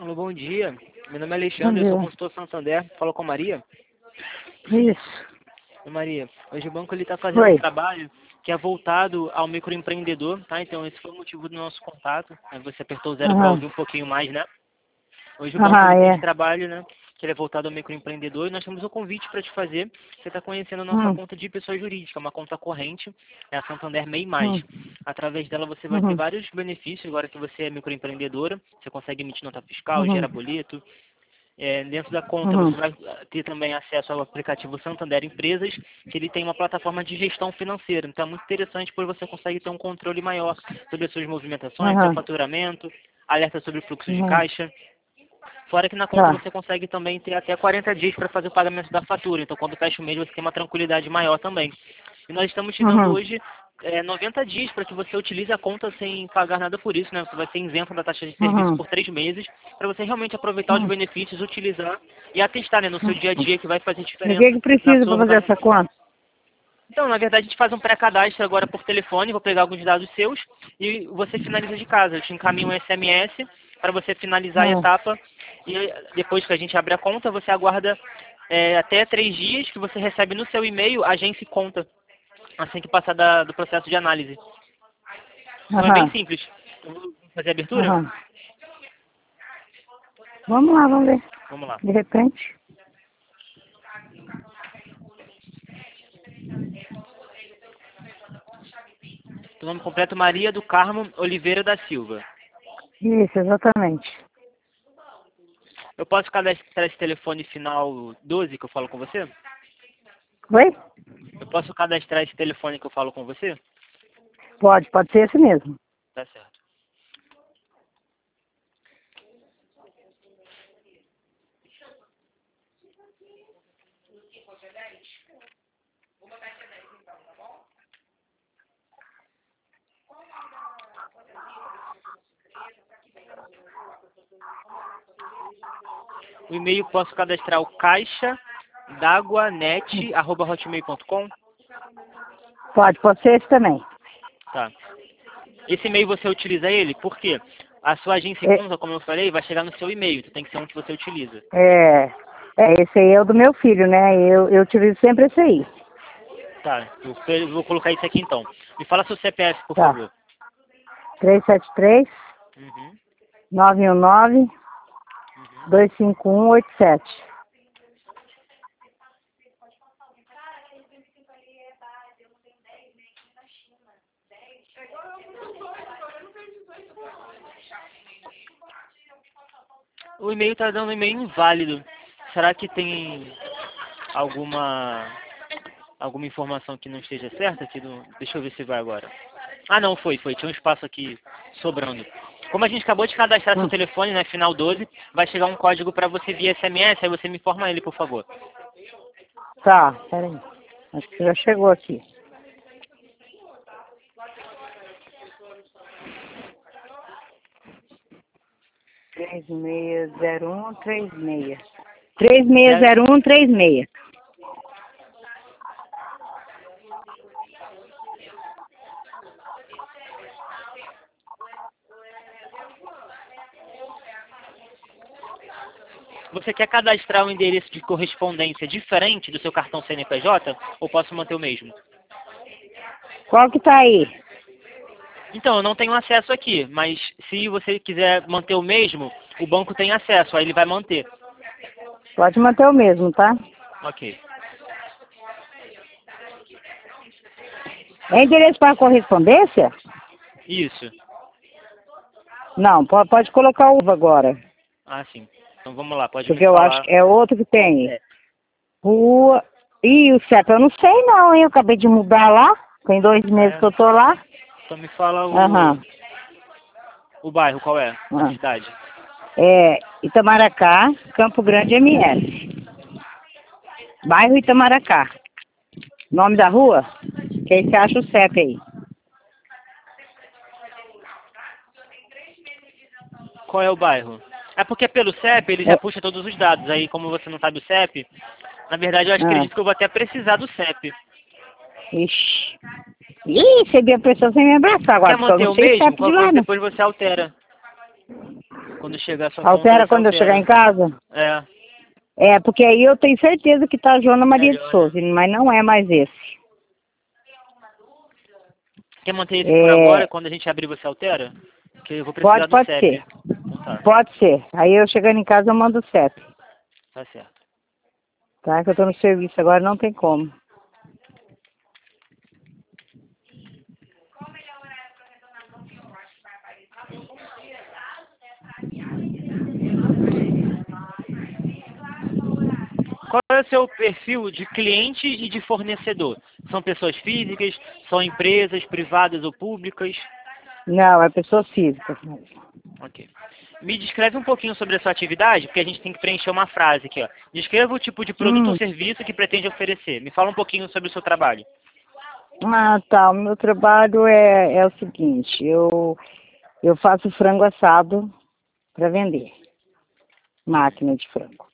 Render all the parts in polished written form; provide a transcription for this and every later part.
Alô, bom dia. Meu nome é Bom Alexandre, eu sou dia. consultor Santander. Fala com a Maria. Isso. Ô, Maria, hoje o banco está fazendo um Oi. trabalho que é voltado ao microempreendedor, tá? Então esse foi o motivo do nosso contato. Aí você apertou o zero para Aham. ouvir um pouquinho mais, né? Hoje o banco Aham, ele tem esse é. trabalho, né? Que ele é voltado ao microempreendedor e nós temos um convite para te fazer. Você está conhecendo a nossa Hum. conta de pessoa jurídica, uma conta corrente, é a Santander MEI+. Hum. Através dela você vai ter Uhum. vários benefícios, agora que você é microempreendedora. Você consegue emitir nota fiscal, Uhum. gera boleto. Dentro da conta Uhum. você vai ter também acesso ao aplicativo Santander Empresas, que ele tem uma plataforma de gestão financeira. Então é muito interessante, pois você consegue ter um controle maior sobre as suas movimentações, seu Aham. faturamento, alerta sobre o fluxo de Uhum. caixa. Fora que na conta Tá. você consegue também ter até 40 dias para fazer o pagamento da fatura. Então quando fecha o mês você tem uma tranquilidade maior também. E nós estamos te dando Uhum. hoje 90 dias para que você utilize a conta sem pagar nada por isso, né? Você vai ser isento da taxa de serviço Uhum. por 3 meses, para você realmente aproveitar os Uhum. benefícios, utilizar e atestar, né, no seu dia a Uhum. dia, que vai fazer E o diferença que na precisa sua para fazer essa organização. conta? Então, na verdade, a gente faz um pré-cadastro agora por telefone, vou pegar alguns dados seus e você finaliza de casa. Eu te encaminho um SMS para você finalizar a Hum. etapa e depois que a gente abre a conta, você aguarda até 3 dias que você recebe no seu e-mail a agência e conta, assim que passar do processo de análise. Então é bem Aham. simples. Eu vou fazer a abertura? Aham. Vamos lá, vamos ver. Vamos lá. De repente. O nome completo Maria do Carmo Oliveira da Silva. Isso, exatamente. Eu posso cadastrar esse telefone final 12 que eu falo com você? Oi? Eu posso cadastrar esse telefone que eu falo com você? Pode ser esse mesmo. Tá certo. O e-mail posso cadastrar o caixa d'água.net@hotmail.com. Pode ser esse também. Tá. Esse e-mail você utiliza ele? Por quê? A sua agência e É, conta, como eu falei, vai chegar no seu e-mail. Então tem que ser um que você utiliza. é, esse aí é o do meu filho, né? Eu utilizo sempre esse aí. Tá. Eu vou colocar isso aqui então. Me fala seu CPF, por Tá. favor. 373 Uhum. 919 25187. O e-mail tá dando e-mail inválido. Será que tem alguma informação que não esteja certa aqui deixa eu ver se vai agora. Ah, não, foi. Tinha um espaço aqui sobrando. Como a gente acabou de cadastrar seu Hum. telefone, né, final 12, vai chegar um código para você via SMS, aí você me informa ele, por favor. Tá, peraí. Acho que já chegou aqui. 360136. 360136. Você quer cadastrar um endereço de correspondência diferente do seu cartão CNPJ ou posso manter o mesmo? Qual que tá aí? Então, eu não tenho acesso aqui, mas se você quiser manter o mesmo, o banco tem acesso, aí ele vai manter. Pode manter o mesmo, tá? Ok. É endereço para correspondência? Isso. Não, pode colocar o agora. Ah, sim. Então vamos lá, pode me Porque eu acho falar que é outro que qual o tem. CEP. Rua. Ih, o CEP eu não sei não, hein? Eu acabei de mudar lá. Tem 2 meses É, que eu tô lá. então me fala Aham. o bairro, qual é? A Ah. cidade. É Itamaracá, Campo Grande MS. Bairro Itamaracá. Nome da rua? Que aí você acha o CEP aí. Qual é o bairro? É porque pelo CEP ele já É, puxa todos os dados. Aí como você não sabe o CEP, na verdade eu ah, acredito que eu vou até precisar do CEP. ixi. Ih, você viu a pessoa sem me abraçar agora, Quer porque eu manter não o sei mesmo? CEP de Qualquer lá, coisa não. depois você altera. Quando chegar a sua conta, Altera você quando eu chegar em casa? É, É, porque aí eu tenho certeza que tá Joana Maria de melhor, né? Souza, mas não é mais esse. Quer manter esse por agora? É, Quando a gente abrir, você altera? Porque eu vou precisar do pode CEP. ser. Então tá, Pode ser. Aí eu chegando em casa eu mando o CEP. tá certo. Tá? Que eu tô no serviço agora, não tem como. Qual é o seu perfil de cliente e de fornecedor? São pessoas físicas? São empresas privadas ou públicas? Não, é pessoa física. Ok. Me descreve um pouquinho sobre a sua atividade, porque a gente tem que preencher uma frase aqui, ó. Descreva o tipo de produto ou Hum. serviço que pretende oferecer. Me fala um pouquinho sobre o seu trabalho. Ah, tá. O meu trabalho é o seguinte, eu faço frango assado para vender. Máquina de frango.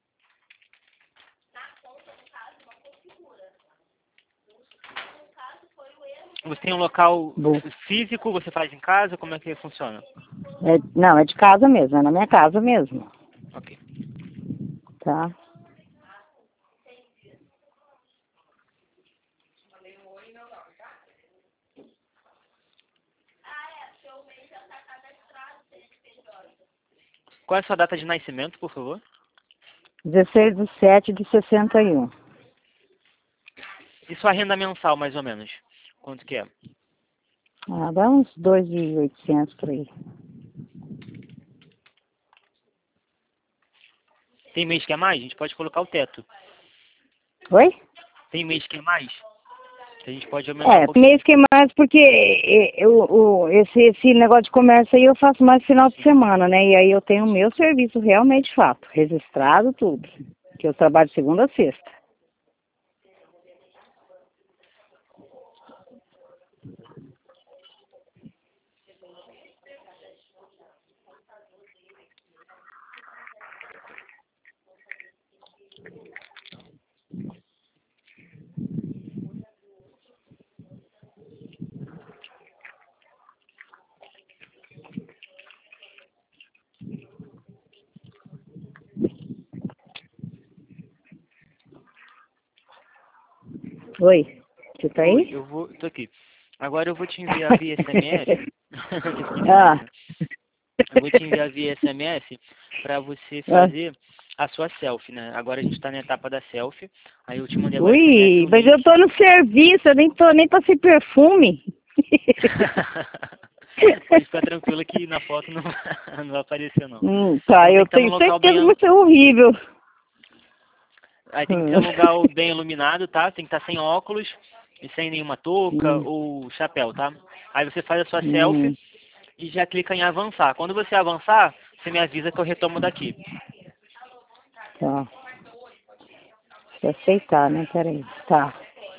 Você tem um local Bom, físico, você faz em casa, como é que funciona? não, é de casa mesmo, é na minha casa mesmo. Ok. Tá? Qual é a sua data de nascimento, por favor? 16/7/61. E sua renda mensal, mais ou menos? Quanto que é? Ah, dá uns 2.800 por aí. Tem mês que é mais? A gente pode colocar o teto. Oi? Tem mês que é mais? Que a gente pode aumentar um É, pouquinho. mês que mais, porque esse negócio de comércio aí eu faço mais final de semana, né? E aí eu tenho o meu serviço realmente fato, registrado tudo. Que eu trabalho de segunda a sexta. Oi, você tá Oi, aí? tô aqui. Agora eu vou te enviar via SMS. Tive que Ah. desligar. Eu vou te enviar via SMS para você Ah. fazer a sua selfie, né? Agora a gente está na etapa da selfie. Aí eu te mandei agora SMS Ui, o mas link. eu tô no serviço, eu nem passei perfume. Pode ficar tranquilo que na foto não, não vai aparecer não. Tá, Então tem eu que estar num tenho local certeza bem, que vai ser horrível. aí tem que ser um lugar bem iluminado, tá? Tem que estar sem óculos e sem nenhuma touca Hum, ou chapéu, tá? Aí você faz a sua selfie hum, e já clica em avançar. Quando você avançar, você me avisa que eu retomo daqui. tá. Deixa eu aceitar, né? Peraí. Tá.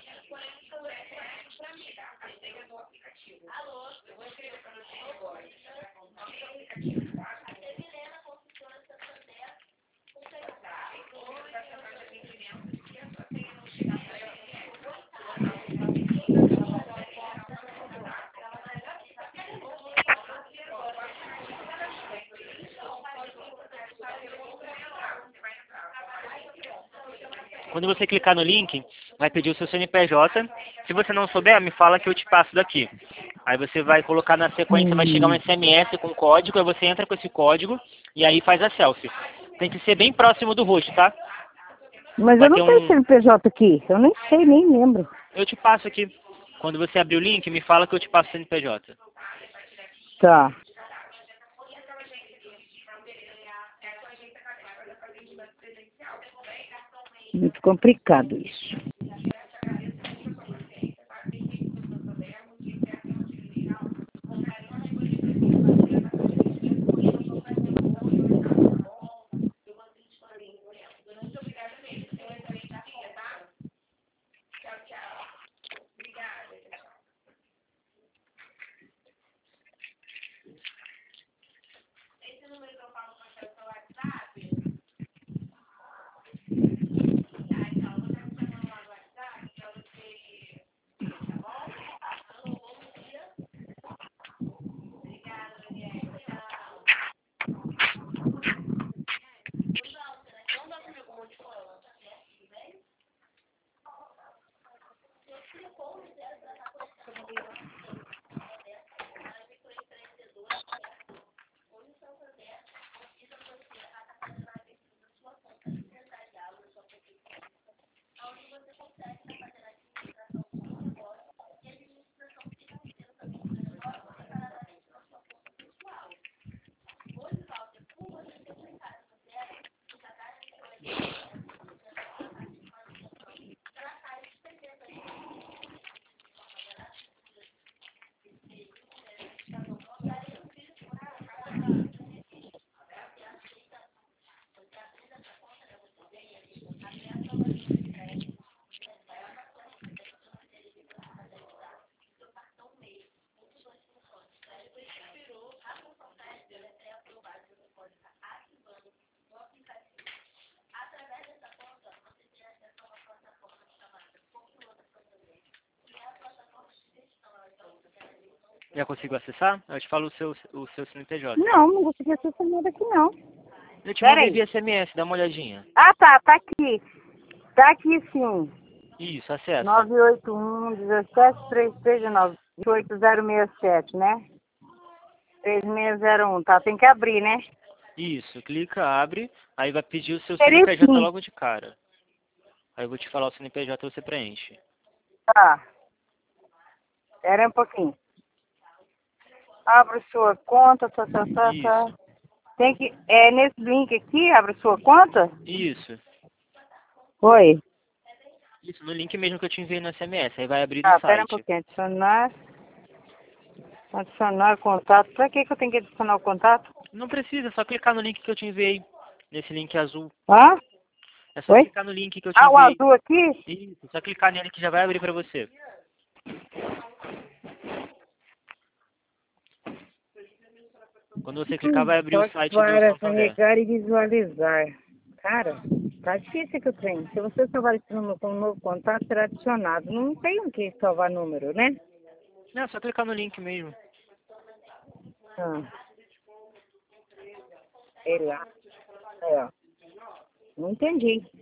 Quando você clicar no link, vai pedir o seu CNPJ. Se você não souber, me fala que eu te passo daqui. Aí você vai colocar na sequência, vai chegar um Hum. SMS com código, aí você entra com esse código e aí faz a selfie. Tem que ser bem próximo do rosto, tá? Mas Vai eu ter não tenho um... CNPJ aqui. Eu nem sei, nem lembro. Eu te passo aqui. Quando você abrir o link, me fala que eu te passo o CNPJ. Tá. Muito complicado isso. Já consigo acessar? Eu te falo o seu CNPJ. Não consegui acessar nada aqui não. Eu te Pera mandei aí. via SMS, dá uma olhadinha. Ah, tá aqui. Tá aqui sim. Isso, acessa. 981-17-3319. 28067, né? 3601. Tá, tem que abrir, né? Isso, clica, abre, aí vai pedir o seu Seria CNPJ sim. logo de cara. Aí eu vou te falar o CNPJ e você preenche. Tá. Espera um pouquinho. Abre sua conta, tá. Isso, Tem que... nesse link aqui, abre sua conta? isso. Oi. Isso, no link mesmo que eu te enviei no SMS, aí vai abrir no Ah, espera um site. pouquinho. Adicionar contato. Pra que eu tenho que adicionar o contato? Não precisa, é só clicar no link que eu te enviei. Nesse link azul. Hã? É só Oi? clicar no link que eu te Ah, o enviei. azul aqui? Isso, só clicar nele que já vai abrir pra você. Quando você clicar, vai abrir o Toque site do para Santander. carregar e visualizar. Cara, tá difícil que eu tenho. Se você salvar esse número com um novo contato, será adicionado. Não tem o que salvar número, né? Não, é só clicar no link mesmo. Ah, sei lá. É, ó. Não entendi.